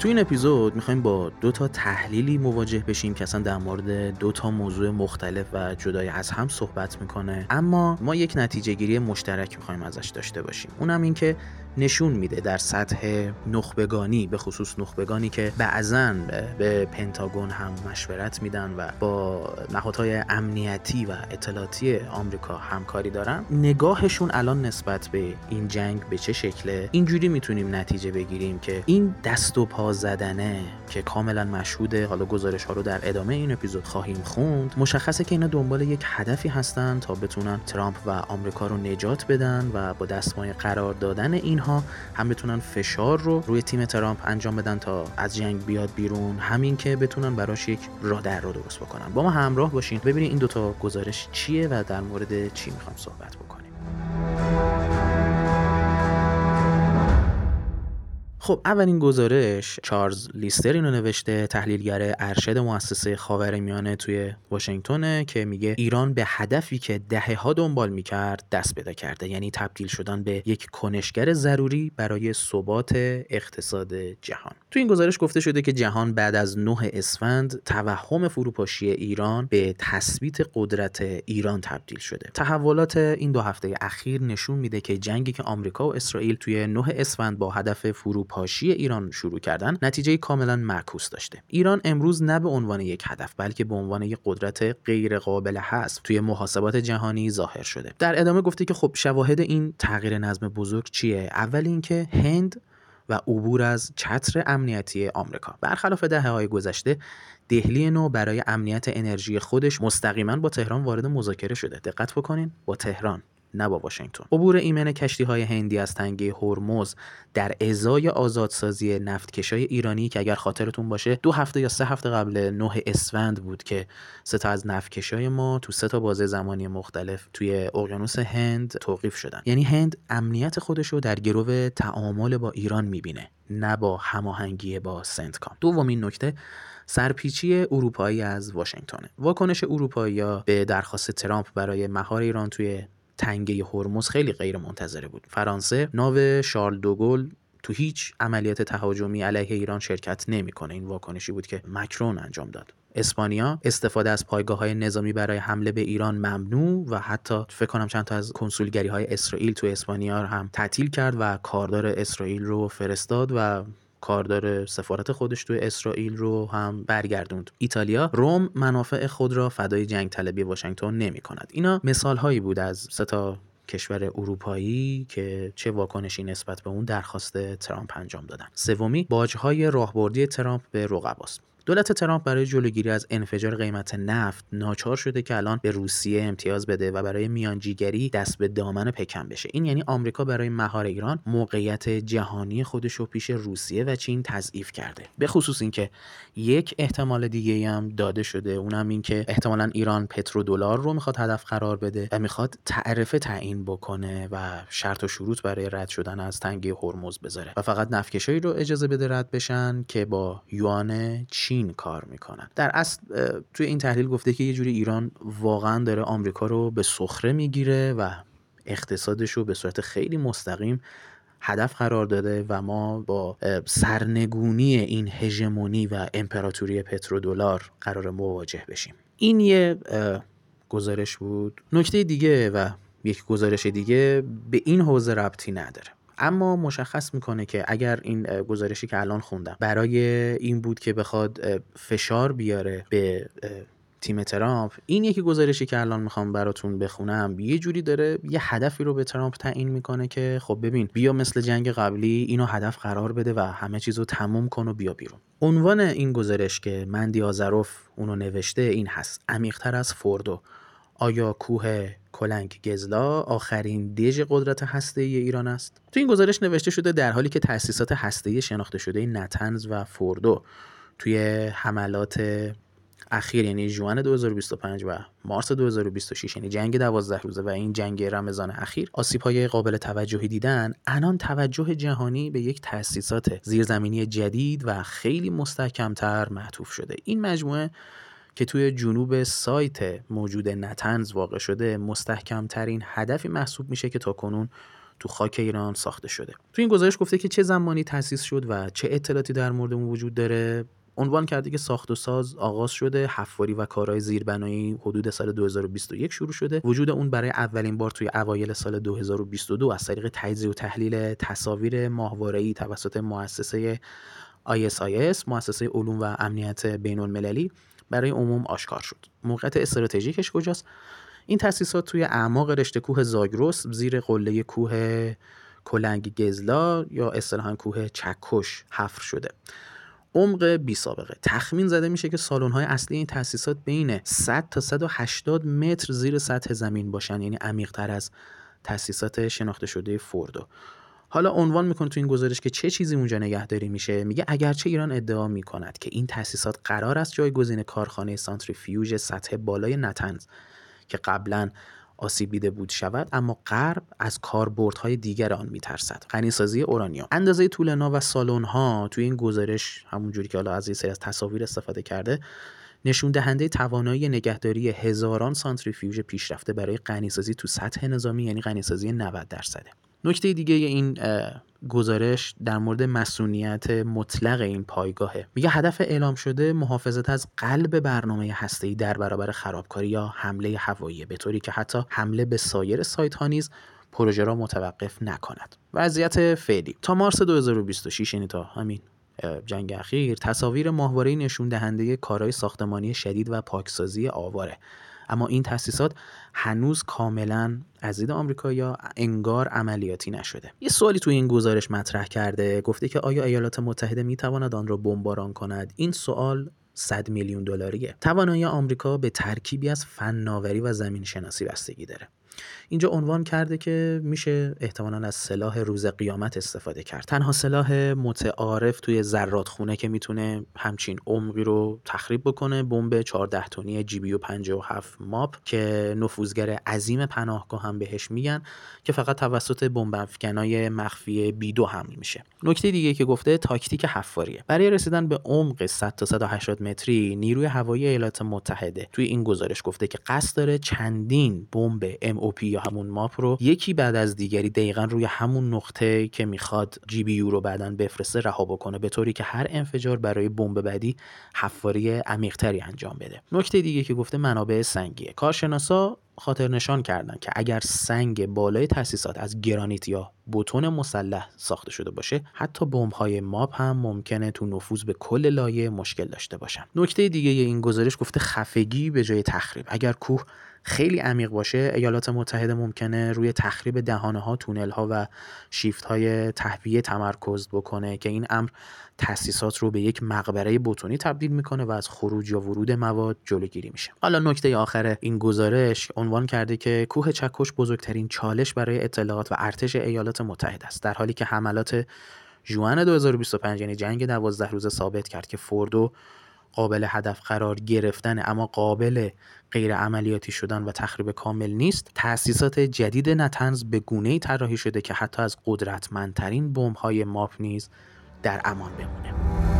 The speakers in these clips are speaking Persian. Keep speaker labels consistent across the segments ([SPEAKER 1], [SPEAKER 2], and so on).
[SPEAKER 1] تو این اپیزود میخوایم با 2 تا تحلیلی مواجه بشیم که اصلا در مورد 2 تا موضوع مختلف و جدای از هم صحبت میکنه، اما ما یک نتیجه گیری مشترک میخوایم ازش داشته باشیم. اونم این که نشون میده در سطح نخبگانی، به خصوص نخبگانی که بعضاً به پنتاگون هم مشورت میدن و با نهادهای امنیتی و اطلاعاتی آمریکا همکاری دارن، نگاهشون الان نسبت به این جنگ به چه شکله. اینجوری میتونیم نتیجه بگیریم که این دست و پا زدنه که کاملا مشهوده، حالا گزارش ها رو در ادامه این اپیزود خواهیم خوند، مشخصه که اینا دنبال یک هدفی هستن تا بتونن ترامپ و آمریکا رو نجات بدن و با دستمایه قرار دادن اینها هم بتونن فشار رو روی تیم ترامپ انجام بدن تا از جنگ بیاد بیرون، همین که بتونن براش یک راه در رو درست بکنن. با ما همراه باشین ببینید این 2 تا گزارش چیه و در مورد چی میخوام صحبت بکنیم. خب اولین گزارش چارلز لیستر اینو نوشته، تحلیلگر ارشد مؤسسه خاورمیانه توی واشنگتن، که میگه ایران به هدفی که دهه‌ها دنبال میکرد دست پیدا کرده، یعنی تبدیل شدن به یک کنشگر ضروری برای ثبات اقتصاد جهان. تو این گزارش گفته شده که جهان بعد از 9 اسفند توهم فروپاشی ایران به تثبیت قدرت ایران تبدیل شده. تحولات این 2 هفته اخیر نشون میده که جنگی که آمریکا و اسرائیل توی 9 اسفند با هدف فروپاشی ایران شروع کردن نتیجه کاملا معکوس داشته. ایران امروز نه به عنوان یک هدف بلکه به عنوان یک قدرت غیر قابل حذف توی محاسبات جهانی ظاهر شده. در ادامه گفته که خب شواهد این تغییر نظم بزرگ چیه؟ اول اینکه هند و عبور از چتر امنیتی آمریکا. برخلاف دهه‌های گذشته، دهلی نو برای امنیت انرژی خودش مستقیما با تهران وارد مذاکره شده. دقت بکنین، با تهران، نه با واشنگتن. عبور ایمن کشتی‌های هندی از تنگه هرمز در ازای آزادسازی نفتکشای ایرانی که اگر خاطرتون باشه 2 هفته یا 3 هفته قبل 9 اسفند بود که 3 تا از نفتکشای ما تو 3 تا بازه زمانی مختلف توی اقیانوس هند توقیف شدن. یعنی هند امنیت خودش رو در گرو تعامل با ایران میبینه، نه با هماهنگی با سنتکام. دومین نکته، سرپیچی اروپایی از واشنگتن. واکنش اروپایی‌ها به درخواست ترامپ برای مهار ایران توی تنگه هرمز خیلی غیر منتظره بود. فرانسه ناو شارل دوگل تو هیچ عملیات تهاجمی علیه ایران شرکت نمیکنه. این واکنشی بود که مکرون انجام داد. اسپانیا استفاده از پایگاه‌های نظامی برای حمله به ایران ممنوع و حتی فکر کنم چند تا از کنسولگری‌های اسرائیل تو اسپانیا هم تعطیل کرد و کاردار اسرائیل رو فرستاد و کاردار سفارت خودش تو اسرائیل رو هم برگردوند. ایتالیا روم منافع خود را فدای جنگ طلبی واشنگتن نمی کند. اینا مثال هایی بود از 3 تا کشور اروپایی که چه واکنشی نسبت به اون درخواست ترامپ انجام دادن. سومی، باج‌های راهبردی ترامپ به رقباست. دولت ترامپ برای جلوگیری از انفجار قیمت نفت ناچار شده که الان به روسیه امتیاز بده و برای میانجیگری دست به دامن پکن بشه. این یعنی آمریکا برای مهار ایران موقعیت جهانی خودش رو پیش روسیه و چین تضعیف کرده. به خصوص اینکه یک احتمال دیگه هم داده شده، اونم این که احتمالاً ایران پترودلار رو میخواد هدف قرار بده و میخواد تعرفه تعیین بکنه و شرط و شروط برای رد شدن از تنگه هرمز بذاره و فقط نفتکشایی رو اجازه بده رد بشن که با یوان چین کار میکنن. در اصل توی این تحلیل گفته که یه جوری ایران واقعا داره آمریکا رو به سخره میگیره و اقتصادش رو به صورت خیلی مستقیم هدف قرار داده و ما با سرنگونی این هژمونی و امپراتوری پترودلار قرار مواجه بشیم. این یه گزارش بود. نکته دیگه و یک گزارش دیگه به این حوزه ربطی نداره، اما مشخص میکنه که اگر این گزارشی که الان خوندم برای این بود که بخواد فشار بیاره به تیم ترامپ، این یکی گزارشی که الان میخوام براتون بخونم یه جوری داره یه هدفی رو به ترامپ تعیین میکنه که خب ببین، بیا مثل جنگ قبلی اینو هدف قرار بده و همه چیزو تموم کن و بیا بیرون. عنوان این گزارش که مندی آزروف اونو نوشته این هست: عمیق‌تر از فوردو، آیا کوه کلنگ گزلا آخرین دژ قدرت هسته‌ای ایران است؟ تو این گزارش نوشته شده در حالی که تأسیسات هسته‌ای شناخته شده نتنز و فوردو توی حملات اخیر، یعنی ژوئن 2025 و مارس 2026، یعنی جنگ 12 روزه و این جنگ رمضان اخیر، آسیب‌های قابل توجهی دیدن، الان توجه جهانی به یک تأسیسات زیرزمینی جدید و خیلی مستحکم‌تر معطوف شده. این مجموعه که توی جنوب سایت موجود نتنز واقع شده، مستحکم ترین هدفی محسوب میشه که تاکنون تو خاک ایران ساخته شده. تو این گزارش گفته که چه زمانی تأسیس شد و چه اطلاعاتی در مورد اون وجود داره. عنوان کرده که ساخت و ساز آغاز شده، حفاری و کارهای زیربنایی حدود سال 2021 شروع شده. وجود اون برای اولین بار توی اوایل سال 2022 از طریق تجزیه و تحلیل تصاویر ماهواره‌ای توسط مؤسسه ISIS، مؤسسه علوم و امنیت بین‌المللی، برای عموم آشکار شد. موقعیت استراتژیکش کجاست؟ این تأسیسات توی اعماق رشته کوه زاگرس زیر قله کوه کلنگ گزلا یا اصطلاحاً کوه چکش حفر شده. عمق بی سابقه. تخمین زده میشه که سالن‌های اصلی این تأسیسات بین 100 تا 180 متر زیر سطح زمین باشن، یعنی عمیق‌تر از تأسیسات شناخته شده فوردو. حالا عنوان میکنه تو این گزارش که چه چیزی اونجا نگهداری میشه. میگه اگرچه ایران ادعا میکند که این تأسیسات قرار است جایگزین کارخانه سانتریفیوژ سطح بالای نتنز که قبلا آسیب دیده بود شود، اما غرب از کاربردهای دیگر آن میترسد. غنیسازی اورانیوم. اندازه طولنا و سالن‌ها توی این گزارش همونجوری که حالا از این سری از تصاویر استفاده کرده نشون دهنده توانایی نگهداری هزاران سانتریفیوژ پیشرفته برای غنیسازی تو سطح نظامی، یعنی غنیسازی 90%. نکته دیگه این گزارش در مورد مسئولیت مطلق این پایگاهه. میگه هدف اعلام شده محافظت از قلب برنامه هسته‌ای در برابر خرابکاری یا حمله هوایی، به طوری که حتی حمله به سایر سایت ها نیز پروژه را متوقف نکند. وضعیت فعلی تا مارس 2026، یعنی تا همین جنگ اخیر، تصاویر ماهواره‌ای نشون دهنده کارهای ساختمانی شدید و پاکسازی آواره. اما این تأسیسات هنوز کاملا از دید آمریکایی‌ها انگار عملیاتی نشده. یه سوالی توی این گزارش مطرح کرده، گفته که آیا ایالات متحده میتواند آن را بمباران کند؟ این سوال 100 میلیون دلاریه. توانایی آمریکا به ترکیبی از فناوری و زمین شناسی بستگی داره. اینجا عنوان کرده که میشه احتمالاً از سلاح روز قیامت استفاده کرد. تنها سلاح متعارف توی ذراتخونه که میتونه همچین عمقی رو تخریب بکنه بمب 14 تنی GBU 57 ماپ که نفوذگر عظیم پناهگاه هم بهش میگن، که فقط توسط بمب افکنای مخفی B2 حمل میشه. نکته دیگه که گفته تاکتیک حفاریه. برای رسیدن به عمق 100 تا 180 متری نیروی هوایی ایالات متحده توی این گزارش گفته که قصد داره چندین بمب MOP یا همون ماپ رو یکی بعد از دیگری دقیقاً روی همون نقطه که میخواد GBU رو بعداً بفرسته رها بکنه، به طوری که هر انفجار برای بمب بعدی حفاری عمیق‌تری انجام بده. نکته دیگه که گفته منابع سنگیه. کارشناسا خاطر نشان کردن که اگر سنگ بالای تأسیسات از گرانیت یا بتون مسلح ساخته شده باشه، حتی بمب‌های ماپ هم ممکنه تو نفوذ به کل لایه مشکل داشته باشن. نکته دیگه این گزارش گفته خفگی به جای تخریب. اگر کوه خیلی عمیق باشه، ایالات متحده ممکنه روی تخریب دهانه‌ها، تونل‌ها و شیفت‌های تهویه تمرکز بکنه که این امر تأسیسات رو به یک مقبره بتونی تبدیل میکنه و از خروج یا ورود مواد جلوگیری میشه. حالا نکته آخر این گزارش عنوان کرده که کوه چکش بزرگترین چالش برای اطلاعات و ارتش ایالات متحده است، در حالی که حملات ژوئن 2025 یعنی جنگ 12 روزه ثابت کرد که فوردو قابل هدف قرار گرفتن اما قابل غیر عملیاتی شدن و تخریب کامل نیست. تأسیسات جدید نتنز به گونه‌ای طراحی شده که حتی از قدرتمندترین بمب‌های ماپ نیز در امان بمونه.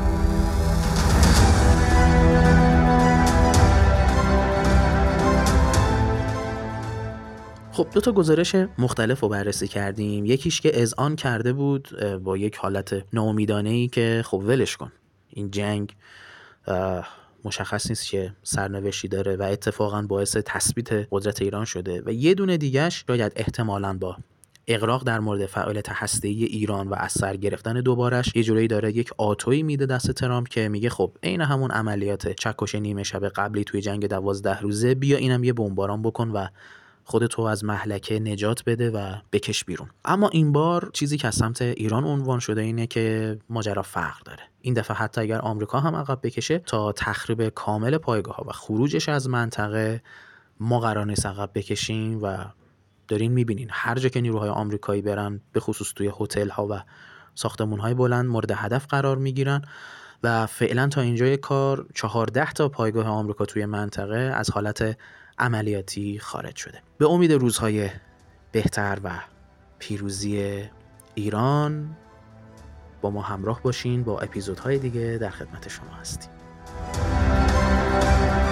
[SPEAKER 1] خب 2 تا گزارش مختلف رو بررسی کردیم. یکیش که اذعان کرده بود با یک حالت ناامیدانه‌ای که خب ولش کن، این جنگ مشخص نیست که سرنوشتی داره و اتفاقا باعث تثبیت قدرت ایران شده، و یه دونه دیگه‌اش شاید احتمالاً با اغراق در مورد فعالیت هسته‌ای ایران و از سر گرفتن دوبارش یه جوری داره یک آتویی میده دست ترامپ که میگه خب عین همون عملیات چکش نیمه شب قبلی توی جنگ 12 روزه، بیا اینم یه بمباران بکن و خودتو از مهلکه نجات بده و بکش بیرون. اما این بار چیزی که از سمت ایران عنوان شده اینه که ماجرا فرق داره. این دفعه حتی اگر آمریکا هم عقب بکشه تا تخریب کامل پایگاه‌ها و خروجش از منطقه، ما قرار نیست عقب بکشیم و دارین میبینین هر جا که نیروهای آمریکایی برن، به خصوص توی هتل‌ها و ساختمان‌های بلند، مورد هدف قرار میگیرن و فعلا تا اینجای کار 14 تا پایگاه آمریکا توی منطقه از حالت عملیاتی خارج شده. به امید روزهای بهتر و پیروزی ایران با ما همراه باشین. با اپیزودهای دیگه در خدمت شما هستیم.